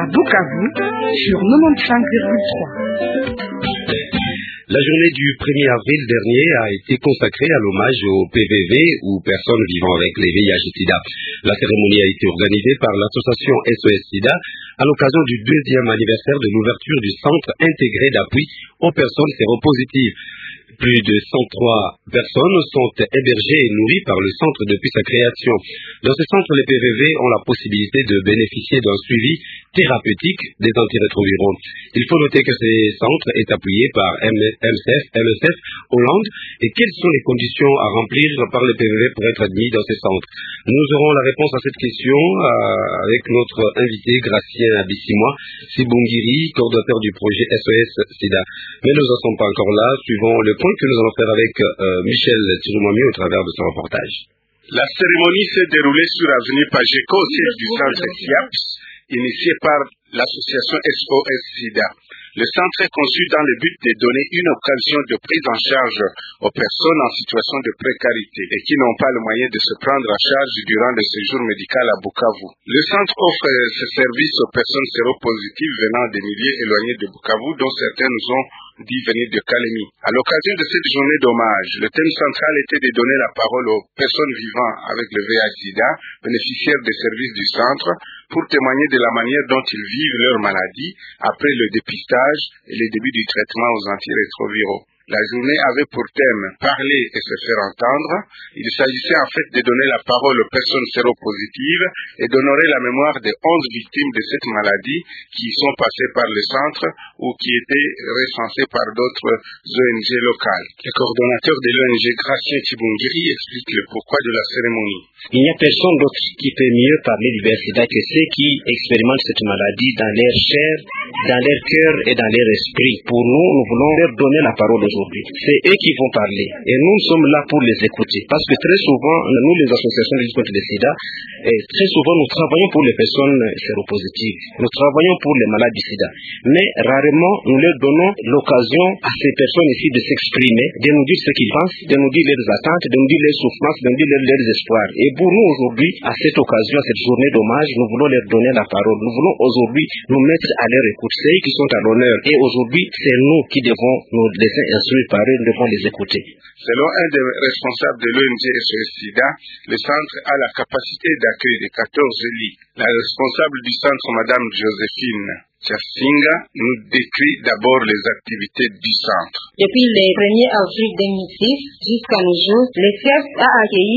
à Bukavu sur 95,3. La journée du 1er avril dernier a été consacrée à l'hommage aux PVV ou personnes vivant avec les VIH-Sida. La cérémonie a été organisée par l'association SOS-Sida à l'occasion du 2e anniversaire de l'ouverture du centre intégré d'appui aux personnes séropositives. Plus de 103 personnes sont hébergées et nourries par le centre depuis sa création. Dans ce centre, les PVV ont la possibilité de bénéficier d'un suivi thérapeutique des antirétroviraux. Il faut noter que ce centre est appuyé par MSF Hollande. Et quelles sont les conditions à remplir par les PVV pour être admis dans ce centre? Nous aurons la réponse à cette question avec notre invité Gracien Abissimois, Sibongiri, coordonnateur du projet SOS-Sida. Mais nous n'en sommes pas encore là, suivant le point que nous allons faire avec Michel Tsirumami au travers de son reportage. La cérémonie s'est déroulée sur l'avenue Pageco au siège du centre SIAPS, initié par l'association SOS-Sida. Le centre est conçu dans le but de donner une occasion de prise en charge aux personnes en situation de précarité et qui n'ont pas le moyen de se prendre en charge durant le séjour médical à Bukavu. Le centre offre ce service aux personnes séropositives venant des milieux éloignés de Bukavu, dont certains nous ont dit venir de Kalemi. À l'occasion de cette journée d'hommage, le thème central était de donner la parole aux personnes vivant avec le VIH-Sida, bénéficiaires des services du centre, pour témoigner de la manière dont ils vivent leur maladie après le dépistage et le début du traitement aux antirétroviraux. La journée avait pour thème « Parler et se faire entendre ». Il s'agissait en fait de donner la parole aux personnes séropositives et d'honorer la mémoire des 11 victimes de cette maladie qui sont passées par le centre ou qui étaient recensées par d'autres ONG locales. Le coordonnateur de l'ONG Gracien Tsibongiri explique le pourquoi de la cérémonie. Il n'y a personne d'autre qui peut mieux parler du VIH-Sida que ceux qui expérimentent cette maladie dans leur chair, dans leur cœur et dans leur esprit. Pour nous, nous voulons leur donner la parole aujourd'hui. C'est eux qui vont parler et nous sommes là pour les écouter. Parce que très souvent, nous les associations de lutte contre le sida, très souvent nous travaillons pour les personnes séropositives. Nous travaillons pour les malades du sida. Mais rarement, nous leur donnons l'occasion à ces personnes ici de s'exprimer, de nous dire ce qu'ils pensent, de nous dire leurs attentes, de nous dire leurs souffrances, de nous dire leurs espoirs. Et pour nous aujourd'hui, à cette occasion, à cette journée d'hommage, nous voulons leur donner la parole. Nous voulons aujourd'hui nous mettre à leur écoute. C'est eux qui sont à l'honneur. Et aujourd'hui, c'est nous qui devons nous laisser instruire par eux, nous devons les écouter. Selon un des responsables de l'ONG SOS-Sida, le centre a la capacité d'accueil de 14 lits. La responsable du centre, Madame Joséphine Tchassinga, nous décrit d'abord les activités du centre. Depuis le 1er avril 2006 jusqu'à nos jours, le CERF a accueilli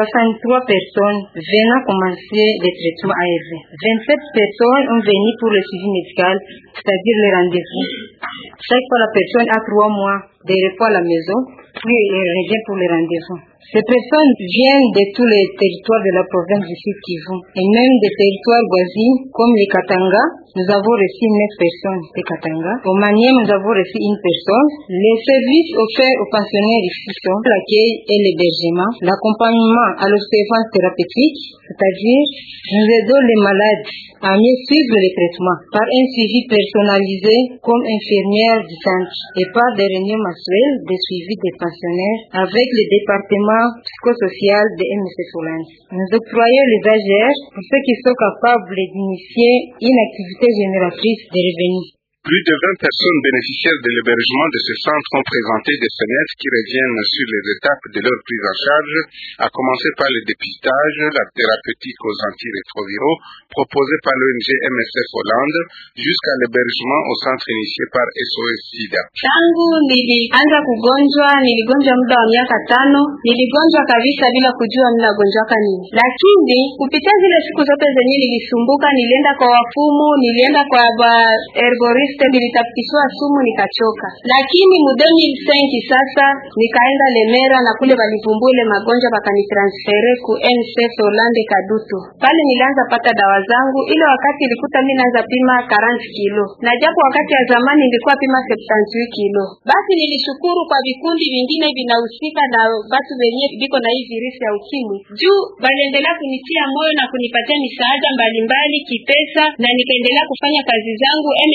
63 personnes venant commencer le traitement ARV. 27 personnes ont venu pour le suivi médical, c'est-à-dire le rendez-vous. Chaque fois, la personne a 3 mois de repos à la maison, puis elle revient pour le rendez-vous. Ces personnes viennent de tous les territoires de la province du Sud Kivu et même des territoires voisins comme les Katanga. Nous avons reçu 9 personnes de Katanga. Au Manième, nous avons reçu 1 personne. Les services offerts aux pensionnaires ici sont l'accueil et l'hébergement, l'accompagnement à l'observance thérapeutique, c'est-à-dire nous aidons les malades à mieux suivre les traitements par un suivi personnalisé comme infirmière du centre et par des réunions mensuelles de suivi des pensionnaires avec le département psychosocial de MSF Hollande. Nous octroyons les AGR pour ceux qui sont capables d'initier une activité génératrice de revenus. Plus de 20 personnes bénéficiaires de l'hébergement de ce centre ont présenté des fenêtres qui reviennent sur les étapes de leur prise en charge, à commencer par le dépistage, la thérapeutique aux antirétroviraux proposée par l'ONG MSF Hollande, jusqu'à l'hébergement au centre initié par SOS-Sida. Tangu nilianza kugonjwa, niligonjwa muda wa miaka 5, niligonjwa kabisa bila kujua ninagonjwaka nini. Lakini kupitia zile siku zote zenye nilisumbuka, nilienda kwa wafumu, nilienda kwa ergorist, nilitapitishwa sumu nikachoka. Lakini mu 2005 sasa nikaenda Lemera na kule walivumbua ile magonjwa bakanitransfere ku NSF Hollande Kadutu. Pale nilianza pata dawa zangu, ile wakati ilikuta mimi naanza pima 40 kilo. Na japo wakati ya zamani nilikuwa pima 78 kilo. Basi nilishukuru kwa vikundi vingine vinahusika na watu wenyewe biko na hii virusi ya ukimwi. Juu waliendelea kunitia moyo na kunipatia misaada mbalimbali kipesa na nikaendelea kufanya kazi zangu. NSF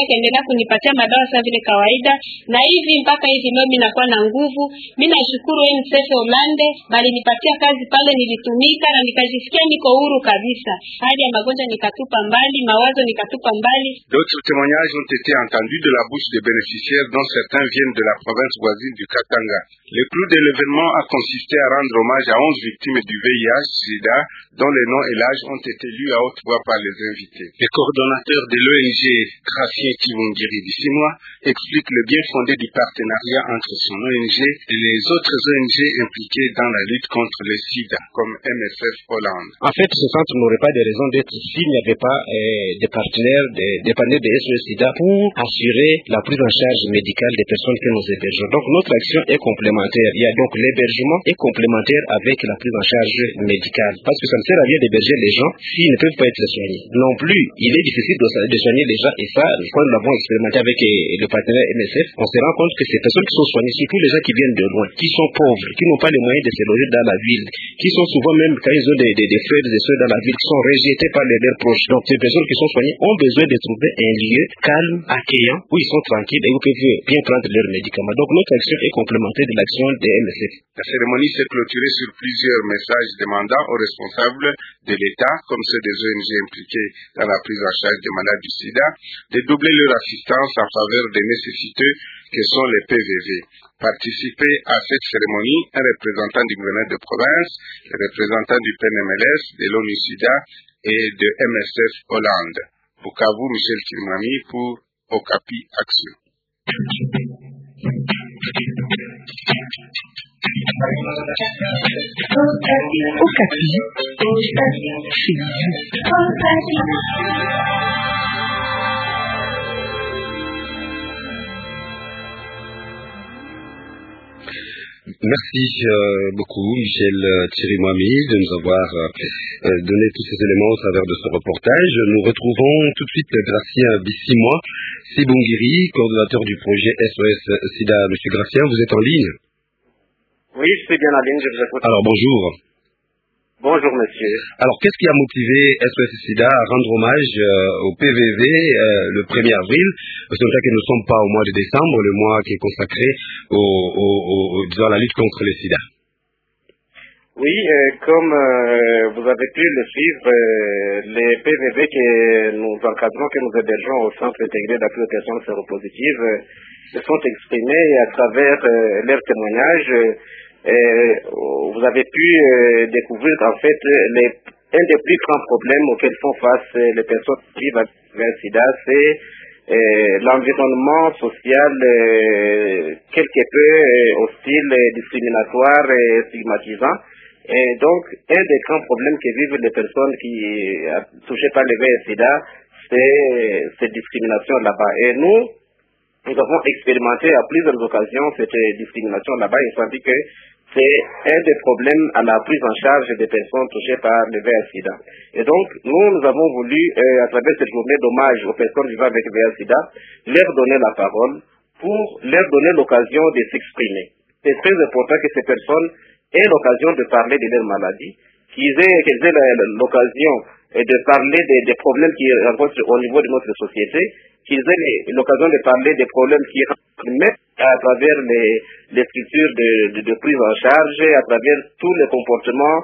ikaendelea kunipatia madawa sawa vile kawaida, na hivi mpaka hivi leo mimi nakuwa na nguvu. Mimi nashukuru UNICEF Hollande, bali nipatia kazi pale, nilitumika na nikajisikia niko huru kabisa. Hali ya magonjwa nikatupa mbali, mawazo nikatupa mbali. D'autres témoignages ont été entendus de la bouche des bénéficiaires, dont certains viennent de la province voisine du Katanga. Le clou de l'événement a consisté à rendre hommage à 11 victimes du VIH/SIDA, dont les noms et l'âge ont été lus à haute voix par les invités. Le coordonnateur de l'ONG Gracien Kibongiri d'Issinois explique le bien fondé du partenariat entre son ONG et les autres ONG impliquées dans la lutte contre le SIDA, comme MSF Hollande. En fait, ce centre n'aurait pas de raison d'être s'il n'y avait pas des partenaires de SOS-SIDA pour assurer la prise en charge médicale des personnes que nous hébergeons. Donc notre action est complémentaire. Il y a donc l'hébergement est complémentaire avec la prise en charge médicale. Parce que ça ne sert à rien d'héberger les gens s'ils ne peuvent pas être soignés. Non plus, il est difficile de soigner les gens, et ça, quand nous l'avons expérimenté avec le partenaire MSF, on se rend compte que ces personnes qui sont soignées, surtout les gens qui viennent de loin, qui sont pauvres, qui n'ont pas les moyens de se loger dans la ville, qui sont souvent même, quand ils ont des frères et sœurs dans la ville, qui sont rejetés par leurs proches. Donc ces personnes qui sont soignées ont besoin de trouver un lieu calme, accueillant, où ils sont tranquilles et où ils peuvent bien prendre leurs médicaments. Donc notre action est complémentaire de l'action des MSF. La cérémonie s'est clôturée sur plusieurs messages demandant aux responsables de l'État, comme ceux des ONG impliqués dans la prise en charge des malades du sida, de doubler leur assistance en faveur des nécessiteux que sont les PVV. Participer à cette cérémonie un représentant du gouverneur de province, le représentant du PNMLS, de l'ONU-SIDA et de MSF Hollande. Bukavu, Michel Kirimami pour Okapi Action. Okapi, chez Merci beaucoup Michel Chirimwami de nous avoir donné tous ces éléments au travers de ce reportage. Nous retrouvons tout de suite Gracien Bissimois Sibongiri, coordonnateur du projet SOS SIDA. Monsieur Gracien, vous êtes en ligne? Oui, je suis bien en ligne, je vous écoute. Alors bonjour. Bonjour monsieur. Alors qu'est-ce qui a motivé SOS SIDA à rendre hommage au PVV le 1er avril? C'est vrai que nous ne sommes pas au mois de décembre, le mois qui est consacré disons, à la lutte contre le sida. Oui, comme vous avez pu le suivre, les PVV que nous encadrons, que nous hébergeons au Centre intégré d'appui aux personnes séropositives, se sont exprimés à travers leurs témoignages. Vous avez pu découvrir en fait un des plus grands problèmes auxquels font face les personnes qui vivent avec le sida, c'est l'environnement social quelque peu hostile, discriminatoire et stigmatisant. Et donc, un des grands problèmes que vivent les personnes qui sont touchées par le VIH/SIDA, c'est cette discrimination là-bas. Et nous avons expérimenté à plusieurs occasions cette discrimination là-bas et on dit que c'est un des problèmes à la prise en charge des personnes touchées par le VIH/SIDA. Et donc, nous avons voulu, à travers cette journée d'hommage aux personnes vivant avec le VIH/SIDA, leur donner la parole pour leur donner l'occasion de s'exprimer. C'est très important que ces personnes aient l'occasion de parler de leur maladie, qu'ils aient l'occasion de parler des problèmes qu'ils rencontrent au niveau de notre société, qu'ils aient l'occasion de parler des problèmes qui mettent à travers les structures de prise en charge, à travers tous les comportements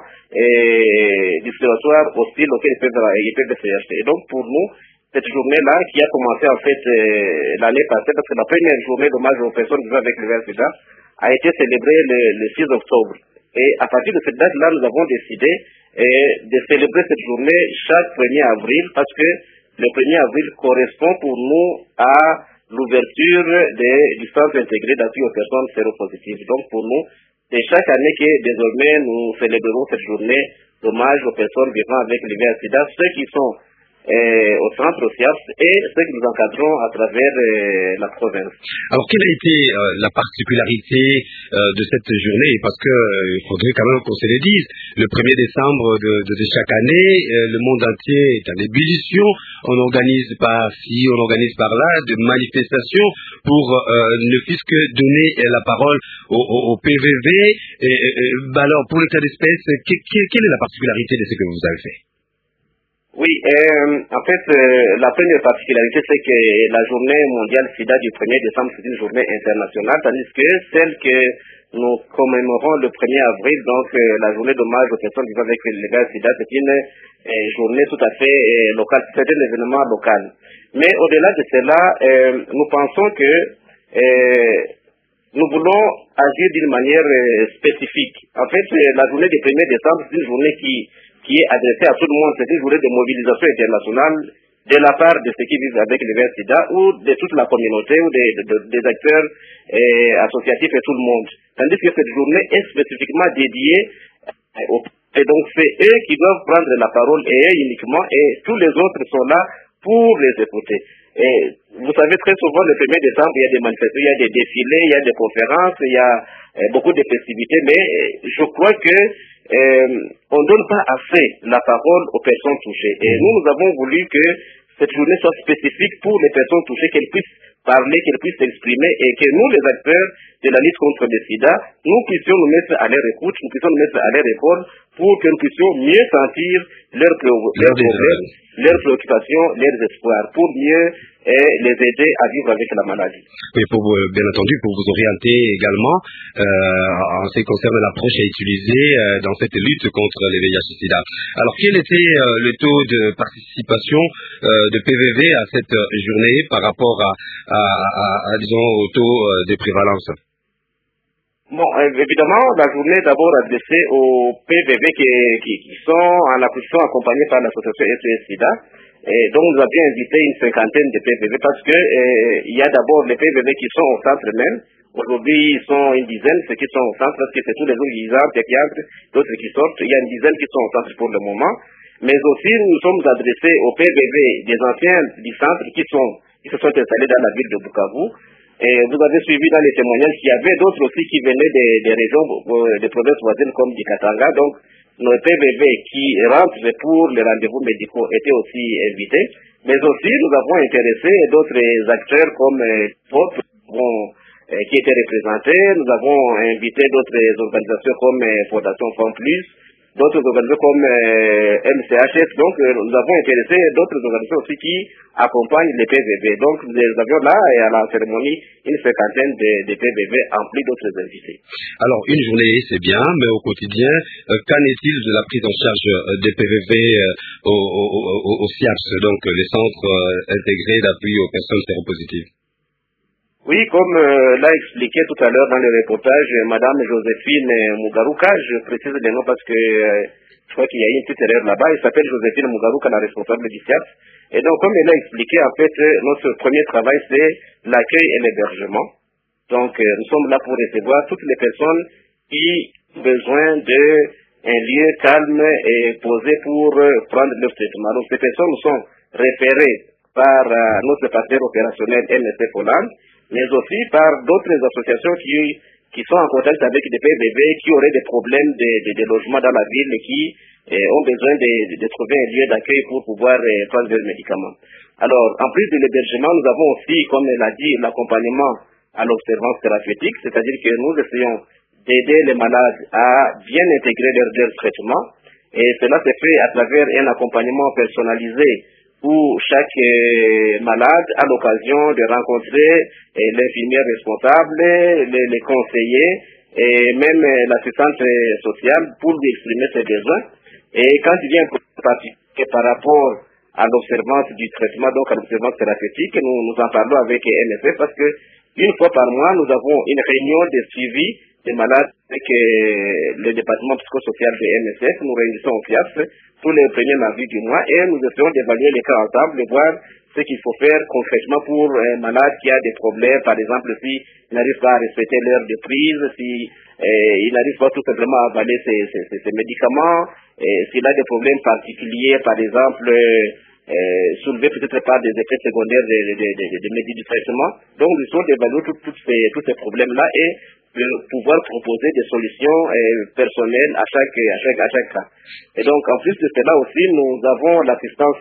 discriminatoires hostiles auxquels ils peuvent se heurter. Et donc pour nous, cette journée-là, qui a commencé en fait l'année passée, parce que la première journée d'hommage aux personnes vivant avec le VIH/SIDA a été célébrée le 6 octobre. Et à partir de cette date-là, nous avons décidé de célébrer cette journée chaque 1er avril, parce que le 1er avril correspond pour nous à l'ouverture du centre intégré d'appui aux personnes séropositives. Donc pour nous, c'est chaque année que désormais nous célébrons cette journée d'hommage aux personnes vivant avec le VIH/SIDA, ceux qui sont au centre SIAPS et ceux que nous encadrons à travers la province. Alors quelle a été la particularité de cette journée? Parce que il faudrait quand même qu'on se le dise. Le 1er décembre de chaque année, le monde entier est en ébullition. On organise par-ci, on organise par-là de manifestations pour ne fût-ce que donner la parole au PVV. Alors pour le cas d'espèce, quelle est la particularité de ce que vous avez fait? Oui, en fait, la première particularité, c'est que la journée mondiale SIDA du 1er décembre, c'est une journée internationale, tandis que celle que nous commémorons le 1er avril, donc la journée d'hommage aux personnes vivant avec le VIH SIDA, c'est une journée tout à fait locale, c'est un événement local. Mais au-delà de cela, nous pensons que nous voulons agir d'une manière spécifique. En fait, la journée du 1er décembre, c'est une journée qui est adressée à tout le monde. C'est une journée de mobilisation internationale de la part de ceux qui vivent avec le VIH/SIDA ou de toute la communauté ou des acteurs associatifs et tout le monde. Tandis que cette journée est spécifiquement dédiée et donc c'est eux qui doivent prendre la parole et eux uniquement, et tous les autres sont là pour les écouter. Et vous savez, très souvent, le 1er décembre, il y a des manifestations, il y a des défilés, il y a des conférences, il y a beaucoup de festivités, mais je crois que on ne donne pas assez la parole aux personnes touchées. Et nous avons voulu que cette journée soit spécifique pour les personnes touchées, qu'elles puissent parler, qu'elles puissent s'exprimer, et que nous, les acteurs de la lutte contre le sida, nous puissions nous mettre à leur écoute, nous puissions nous mettre à leur épaule, pour que nous puissions mieux sentir leurs problèmes, leurs préoccupations, leurs espoirs, pour mieux les aider à vivre avec la maladie. Oui, bien entendu, pour vous orienter également en ce qui concerne l'approche à utiliser dans cette lutte contre les VIH/SIDA. Alors, quel était le taux de participation de PVV à cette journée par rapport disons, au taux de prévalence? Bon, évidemment, la journée est d'abord adressée aux PVV qui sont accompagnés par l'association SOS-SIDA. Et donc, nous avions invité une cinquantaine de PVV parce que il y a d'abord les PVV qui sont au centre même. Aujourd'hui, ils sont une dizaine, ceux qui sont au centre, parce que c'est tous les jours qui entrent et qui entrent, d'autres qui sortent. Il y a une dizaine qui sont au centre pour le moment. Mais aussi, nous sommes adressés aux PVV des anciens du centre qui se sont installés dans la ville de Bukavu. Et vous avez suivi dans les témoignages qu'il y avait d'autres aussi qui venaient des régions, des provinces voisines comme du Katanga. Donc, nos PVV qui rentrent pour les rendez-vous médicaux étaient aussi invités. Mais aussi, nous avons intéressé d'autres acteurs comme POP qui étaient représentés. Nous avons invité d'autres organisations comme Fondation Femme Plus, d'autres organisations comme MCHS. Donc, nous avons intéressé d'autres organisations aussi qui accompagnent les PVV. Donc, nous avions là, et à la cérémonie, une cinquantaine de PVV en plus d'autres invités. Alors, une journée, c'est bien, mais au quotidien, qu'en est-il de la prise en charge des PVV au SIAPS, donc les centres intégrés d'appui aux personnes séropositives? Oui, comme l'a expliqué tout à l'heure dans le reportage, Madame Joséphine Mugaruka, je précise le nom parce que je crois qu'il y a eu une petite erreur là-bas, elle s'appelle Joséphine Mugaruka, la responsable du SIAPS. Et donc, comme elle a expliqué, en fait, notre premier travail, c'est l'accueil et l'hébergement. Donc, nous sommes là pour recevoir toutes les personnes qui ont besoin d'un lieu calme et posé pour prendre leur traitement. Donc, ces personnes sont référées par notre partenaire opérationnel MSF Hollande, mais aussi par d'autres associations qui sont en contact avec des PVV qui auraient des problèmes de logement dans la ville et qui ont besoin de trouver un lieu d'accueil pour pouvoir prendre leurs médicaments. Alors, en plus de l'hébergement, nous avons aussi, comme elle a dit, l'accompagnement à l'observance thérapeutique, c'est-à-dire que nous essayons d'aider les malades à bien intégrer leur traitement, et cela se fait à travers un accompagnement personnalisé où chaque malade a l'occasion de rencontrer l'infirmière responsable, les conseillers et même l'assistante sociale pour lui exprimer ses besoins. Et quand il vient particulier par rapport à l'observance du traitement, donc à l'observance thérapeutique, nous en parlons avec MSF parce que une fois par mois, nous avons une réunion de suivi des malades avec le département psychosocial de MSF. Nous réunissons au FIAPS tous les premiers mardis du mois et nous essayons d'évaluer les cas ensemble, de voir ce qu'il faut faire concrètement pour un malade qui a des problèmes, par exemple s'il n'arrive pas à respecter l'heure de prise, s'il n'arrive pas tout simplement à avaler ses médicaments, s'il a des problèmes particuliers, par exemple soulevés peut-être par des effets secondaires des médicaments du traitement. Donc nous essayons d'évaluer tous ces problèmes-là et de pouvoir proposer des solutions personnelles à chaque cas. Et donc, en plus de cela aussi, nous avons l'assistance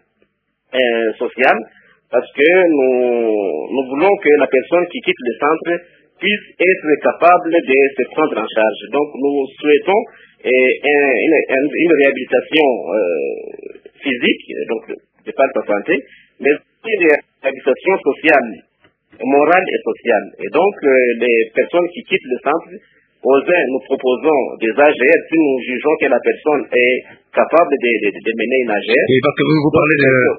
sociale parce que nous voulons que la personne qui quitte le centre puisse être capable de se prendre en charge. Donc, nous souhaitons une réhabilitation physique, donc de par sa santé, mais aussi une réhabilitation sociale, morale et sociale. Et donc, les personnes qui quittent le centre, aux uns, nous proposons des AGR si nous jugeons que la personne est capable de mener une AGR. Oui, parce que vous parlez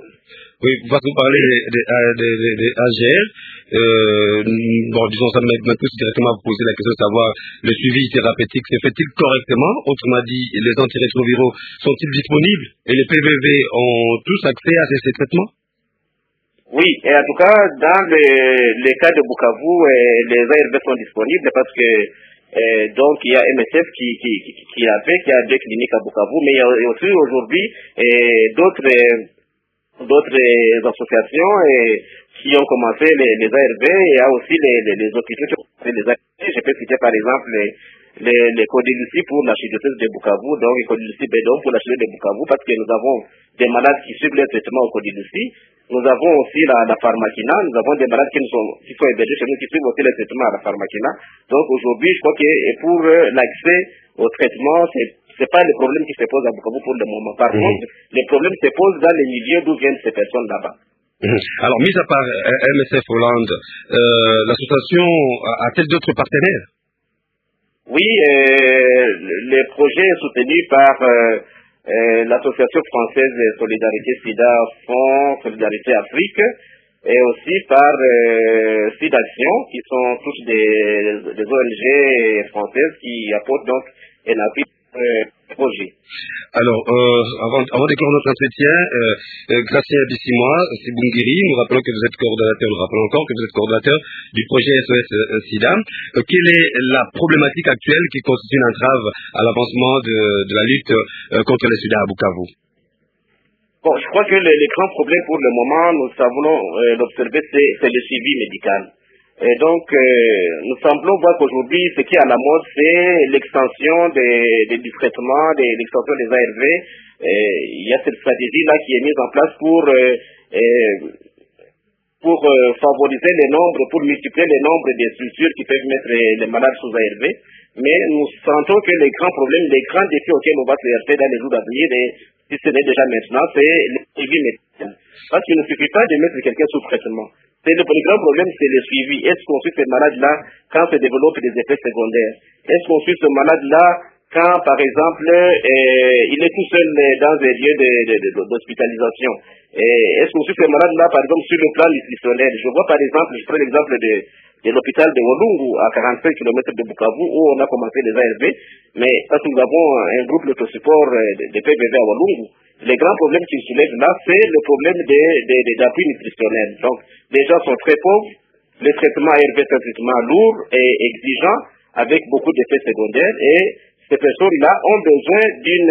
des AGR. Bon, disons ça me pousse directement à vous poser la question de savoir le suivi thérapeutique se fait-il correctement? Autrement dit, les antirétroviraux sont-ils disponibles et les PVV ont tous accès à ces traitements? Oui, et en tout cas, dans les cas de Bukavu, les ARV sont disponibles parce que donc il y a MSF qui a deux cliniques à Bukavu, mais il y a aussi aujourd'hui d'autres associations qui ont commencé les ARV. Il y a aussi les hôpitaux qui ont commencé les ARV. Je peux citer par exemple les Codilucie pour l'archidiocèse de Bukavu, donc les Codilucie Bédon pour l'archidiocèse de Bukavu, parce que nous avons des malades qui suivent le traitement au Codilucie. Nous avons aussi la pharmakina, nous avons des malades qui sont hébergés chez nous qui suivent aussi le traitement à la pharmakina. Donc aujourd'hui, je crois que pour l'accès au traitement, c'est pas le problème qui se pose à Bukavu pour le moment. Par contre, les problèmes se posent dans les milieux d'où viennent ces personnes là-bas. Alors, mis à part MSF Hollande, l'association a-t-elle d'autres partenaires? Oui, les projets soutenu par l'Association française de Solidarité SIDA, Fonds Solidarité Afrique, et aussi par SIDAction, qui sont tous des ONG françaises qui apportent donc un appui projet. Alors, avant de clore notre entretien, Gracien Bissimois, Sibungiri, nous rappelons que vous êtes coordonnateur du projet SOS SIDA. Quelle est la problématique actuelle qui constitue une entrave à l'avancement de la lutte contre le sida à Bukavu? Bon, je crois que les grands problèmes pour le moment, nous savons l'observer, c'est le suivi médical. Et donc, nous semblons voir qu'aujourd'hui, ce qui est à la mode, c'est l'extension des traitements, l'extension des ARV. Il y a cette stratégie-là qui est mise en place pour favoriser les nombres, pour multiplier les nombres des structures qui peuvent mettre les malades sous ARV. Mais nous sentons que les grands problèmes, les grands défis auxquels on va se heurter dans les jours à venir, et si ce n'est déjà maintenant, c'est le suivi médical. Parce qu'il ne suffit pas de mettre quelqu'un sous traitement. Le grand problème, c'est le suivi. Est-ce qu'on suit ce malade-là quand se développent des effets secondaires? Est-ce qu'on suit ce malade-là quand, par exemple, il est tout seul dans un lieu d'hospitalisation? Est-ce qu'on suit ce malade-là, par exemple, sur le plan nutritionnel? Je vois, par exemple, je prends l'exemple de l'hôpital de Walungu, à 45 km de Bukavu, où on a commencé les ARV, mais parce que nous avons un groupe d'autosupport de PVV à Walungu. Les grands problèmes qui se soulèvent là, c'est le problème d'appui nutritionnel. Donc, les gens sont très pauvres, le traitement ARV est un traitement lourd et exigeant, avec beaucoup d'effets secondaires, et ces personnes-là ont besoin d'une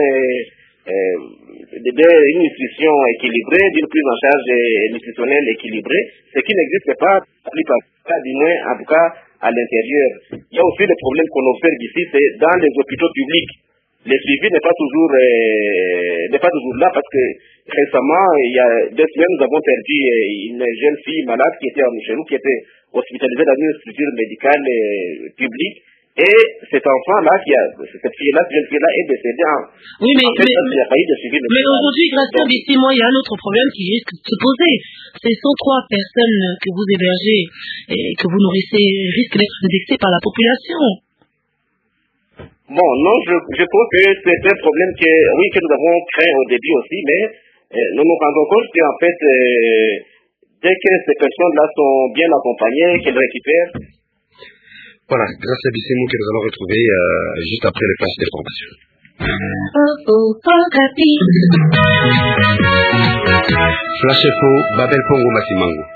nutrition équilibrée, d'une prise en charge nutritionnelle équilibrée, ce qui n'existe pas, du moins, en tout cas, à l'intérieur. Il y a aussi le problème qu'on observe ici, c'est dans les hôpitaux publics. Le suivi n'est pas toujours là parce que récemment, il y a 2 semaines, nous avons perdu une jeune fille malade qui était chez nous, qui était hospitalisée dans une structure médicale publique. Et cet enfant-là, cette jeune fille-là est décédée Oui, mais aujourd'hui, Gracien Bissimois, il y a un autre problème qui risque de se poser. Ces 103 personnes que vous hébergez et que vous nourrissez risquent d'être indexées par la population. Bon, non, je trouve que c'est un problème que nous avons créé au début aussi, mais nous nous rendons compte qu'en fait, dès que ces personnes-là sont bien accompagnées, qu'elles récupèrent. Voilà, grâce à Bissimois que nous allons retrouver juste après le flash d'information. Flash Info, Babel Pongo Masimango.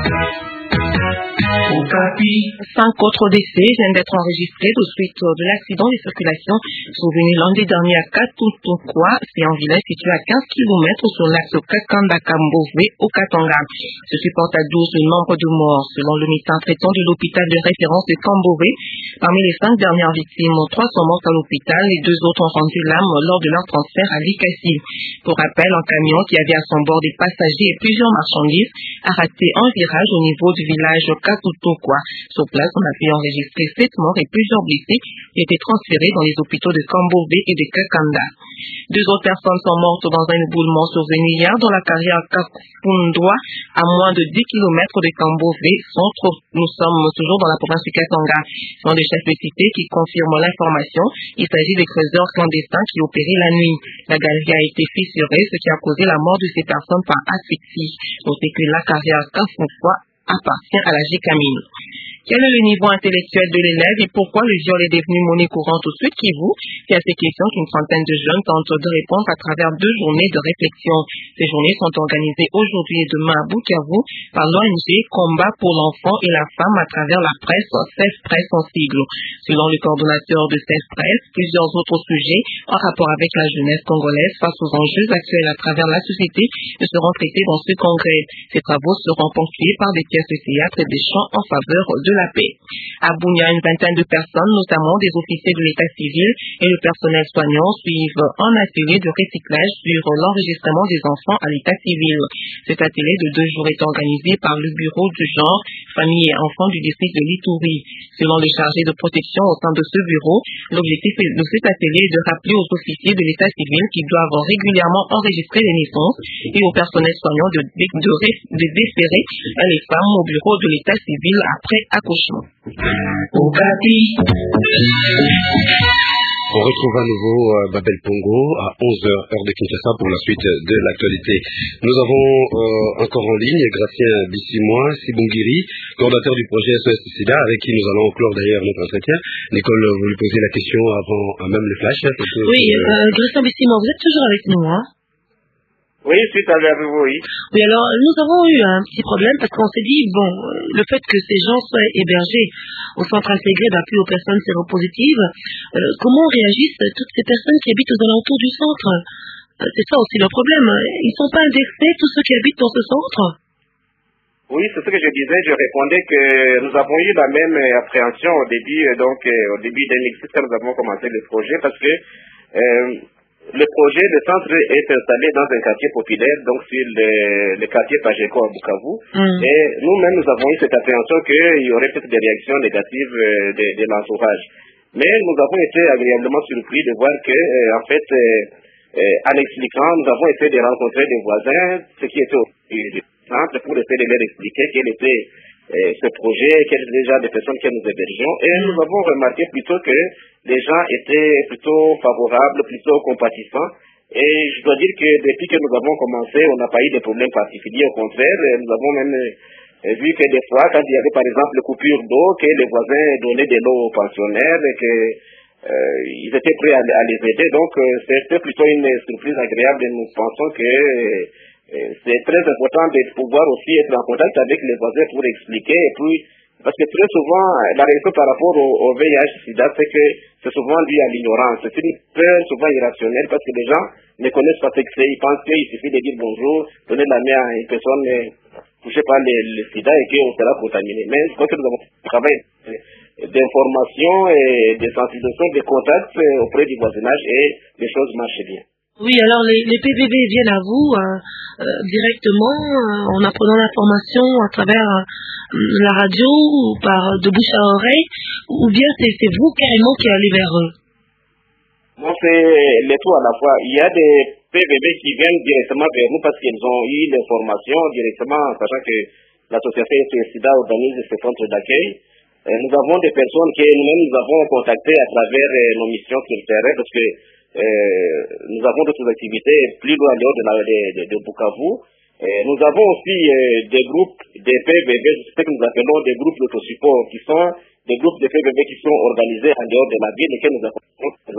5 autres décès viennent d'être enregistrés de suite de l'accident de circulation survenu lundi dernier à Katutukwa, c'est un village situé à 15 km sur l'axe Kakanda-Kambove au Katanga. Ce qui porte à 12 le nombre de morts. Selon le médecin traitant de l'hôpital de référence de Kambove, parmi les 5 dernières victimes, 3 sont mortes à l'hôpital et 2 autres ont rendu l'âme lors de leur transfert à Likasi. Pour rappel, un camion qui avait à son bord des passagers et plusieurs marchandises a raté un virage au niveau du village Katutukwa. Sur place, on a pu enregistrer 7 morts et plusieurs blessés qui étaient transférés dans les hôpitaux de Kambove et de Kakanda. 2 autres personnes sont mortes dans un éboulement survenu hier dans la carrière Kakundwa, à moins de 10 km de Kambové centre. Nous sommes toujours dans la province du Katanga. Selon des chefs de cité qui confirment l'information, il s'agit des creuseurs clandestins qui opéraient la nuit. La galerie a été fissurée, ce qui a causé la mort de ces personnes par asphyxie. Notez que la carrière Kakundwa appartient à la GECAMIN. Quel est le niveau intellectuel de l'élève et pourquoi le viol est devenu monnaie courante au Sud Kivu? C'est à ces questions qu'une centaine de jeunes tentent de répondre à travers 2 journées de réflexion. Ces journées sont organisées aujourd'hui et demain à Bukavu par l'ONG Combat pour l'enfant et la femme à travers la presse, CEF Presse en sigle. Selon le coordonnateur de CEF Presse, plusieurs autres sujets en rapport avec la jeunesse congolaise face aux enjeux actuels à travers la société seront traités dans ce congrès. Ces travaux seront ponctués par des pièces de théâtre et des chants en faveur de la paix. À Bunia, une vingtaine de personnes, notamment des officiers de l'état civil et le personnel soignant, suivent un atelier de recyclage sur l'enregistrement des enfants à l'état civil. Cet atelier de 2 jours est organisé par le bureau du genre, famille et enfants du district de l'Ituri. Selon les chargés de protection au sein de ce bureau, l'objectif de cet atelier est de rappeler aux officiers de l'état civil qui doivent régulièrement enregistrer les naissances et au personnel soignant de déférer les femmes au bureau de l'état civil après accouchement. On retrouve à nouveau Babel Pongo à 11h heure de Kinshasa pour la suite de l'actualité. Nous avons encore en ligne Gratien Bissimois Sibungiri, coordinateur du projet SOS SIDA, avec qui nous allons clore d'ailleurs notre entretien. Nicole, vous lui posez la question avant même le flash. Oui, Gratien Bissimois, vous êtes toujours avec nous, hein? Oui, suite à vous, oui. Oui, alors, nous avons eu un petit problème parce qu'on s'est dit, bon, le fait que ces gens soient hébergés au centre intégré d'appui aux personnes séropositives, comment réagissent toutes ces personnes qui habitent aux alentours du centre? C'est ça aussi le problème. Ils ne sont pas indexés, tous ceux qui habitent dans ce centre? Oui, c'est ce que je disais. Je répondais que nous avons eu la même appréhension au début, au début 2006 quand nous avons commencé le projet, parce que le projet de centre est installé dans un quartier populaire, donc sur le quartier Pajeko à Bukavu. Et nous-mêmes, nous avons eu cette appréhension qu'il y aurait peut-être des réactions négatives de l'entourage. Mais nous avons été agréablement surpris de voir que, en fait, en expliquant, nous avons essayé de rencontrer des voisins, ceux qui étaient au centre, pour essayer de leur expliquer quel était ce projet, quelles étaient déjà des personnes que nous hébergeons. Et nous avons remarqué plutôt que les gens étaient plutôt favorables, plutôt compatissants. Et je dois dire que depuis que nous avons commencé, on n'a pas eu de problèmes particuliers. Au contraire, nous avons même vu que des fois, quand il y avait par exemple les coupures d'eau, que les voisins donnaient de l'eau aux pensionnaires et que ils étaient prêts à les aider. Donc, c'était plutôt une surprise agréable et nous pensons que c'est très important de pouvoir aussi être en contact avec les voisins pour expliquer. Et puis, parce que très souvent, la réaction par rapport au VIH-Sida, c'est que c'est souvent dû à l'ignorance. C'est une peur souvent irrationnelle parce que les gens ne connaissent pas ce que c'est. Ils pensent qu'il suffit de dire bonjour, donner la main à une personne touchée par le sida et qu'on sera contaminé. Mais je crois que nous avons travaillé d'information et de sensibilisation, de contacts auprès du voisinage et les choses marchent bien. Oui, alors les PVV viennent à vous directement en apprenant l'information à travers la radio ou par de bouche à oreille, ou bien c'est vous carrément qui allez vers eux? Bon, c'est les tout à la fois. Il y a des PVV qui viennent directement vers nous parce qu'ils ont eu l'information directement, sachant que l'association SOS-SIDA organise ce centre d'accueil. Nous avons des personnes que nous-mêmes nous avons contactées à travers nos missions sur le terrain parce que nous avons d'autres activités plus loin de Bukavu. Nous avons aussi des groupes de PVV, ce que nous appelons des groupes d'autosupport, qui sont des groupes de PVV qui sont organisés en dehors de la ville, lesquels nous avons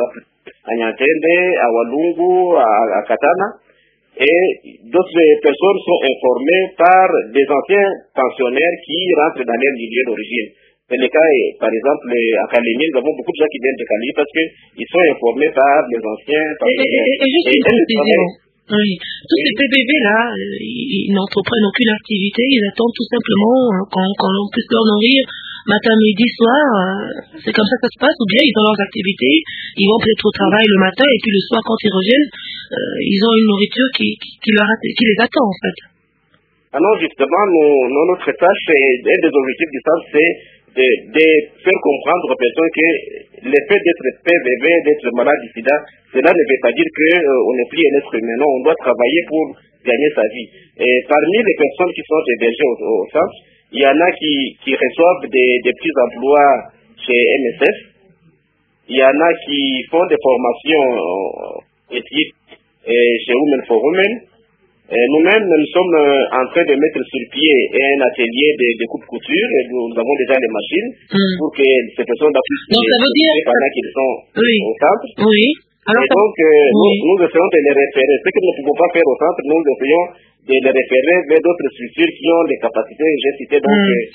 à Nyantende, à Walungu, à Katana. Et d'autres personnes sont informées par des anciens pensionnaires qui rentrent dans leur milieu d'origine. C'est le cas, par exemple, à Kalemi, nous avons beaucoup de gens qui viennent de Kalemi parce qu'ils sont informés par les anciens. Et juste une précision. Oui. Tous ces PVV-là, ils n'entreprennent aucune activité, ils attendent tout simplement qu'on puisse leur nourrir matin, midi, soir. C'est comme ça que ça se passe, ou bien ils ont leurs activités, ils vont peut-être au travail le matin, et puis le soir, quand ils reviennent, ils ont une nourriture qui les attend, en fait. Ah non, justement, notre tâche et des objectifs du centre, c'est de faire comprendre aux personnes que le fait d'être PVV, d'être malade du sida, cela ne veut pas dire qu'on n'est plus un être humain. Non, on doit travailler pour gagner sa vie. Et parmi les personnes qui sont hébergées au centre, il y en a qui reçoivent des petits emplois chez MSF. Il y en a qui font des formations éthiques chez Women for Women. Nous-mêmes, nous sommes en train de mettre sur pied un atelier de coupe-couture. Nous avons déjà les machines pour que ces personnes pendant qu'ils sont au centre. Oui. Alors, et donc, nous essayons de les référer. Ce que nous ne pouvons pas faire au centre, nous essayons de les référer vers d'autres structures qui ont des capacités. J'ai cité donc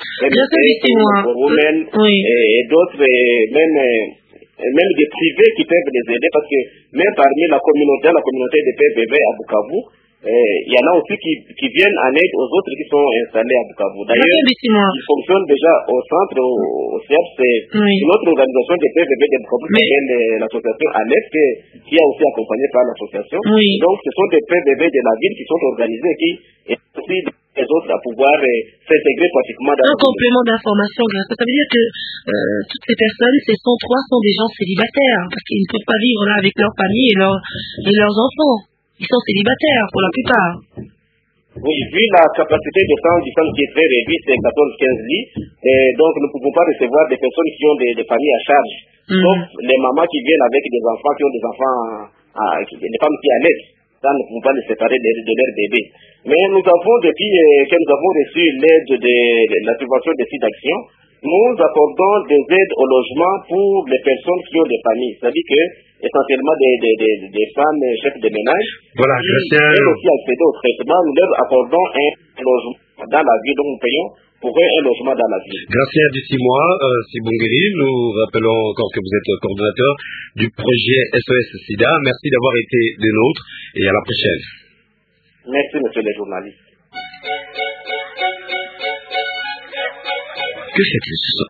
Women et d'autres, même des privés qui peuvent les aider, parce que même parmi la communauté des PVV à Bukavu, il y en a aussi qui viennent en aide aux autres qui sont installés à Bukavu. D'ailleurs, ils fonctionnent déjà au centre, au CERF, c'est une autre organisation des PVV de Bukavu qui s'appelle l'association ALEF, qui est aussi accompagnée par l'association. Donc, ce sont des PVV de la ville qui sont organisés, qui aussi les autres à pouvoir s'intégrer pratiquement dans un complément d'information, grâce. Ça veut dire que toutes ces personnes, ces 103 sont des gens célibataires, parce qu'ils ne peuvent pas vivre là avec leur famille et leurs enfants. Ils sont célibataires pour la plupart. Oui, vu la capacité de sang du centre qui est très réduite, c'est 14-15 lits, donc nous ne pouvons pas recevoir des personnes qui ont des familles à charge, sauf les mamans qui viennent avec des enfants, qui ont des enfants, des femmes qui allaitent. Ça, nous ne pouvons pas les séparer de leurs bébés. Mais nous avons, depuis que nous avons reçu l'aide de la subvention des sites d'action, nous accordons des aides au logement pour les personnes qui ont des familles. C'est-à-dire que essentiellement des femmes chefs de ménage. Voilà, Christian. Elles aussi accéder au traitement, nous leur accordons un logement dans la ville, donc nous payons pour eux un logement dans la ville. Grâce à Simoa, Sibongeli, nous rappelons encore que vous êtes coordonnateur du projet SOS SIDA. Merci d'avoir été des nôtres et à la prochaine. Merci, monsieur le journaliste. Que faites-vous ce soir?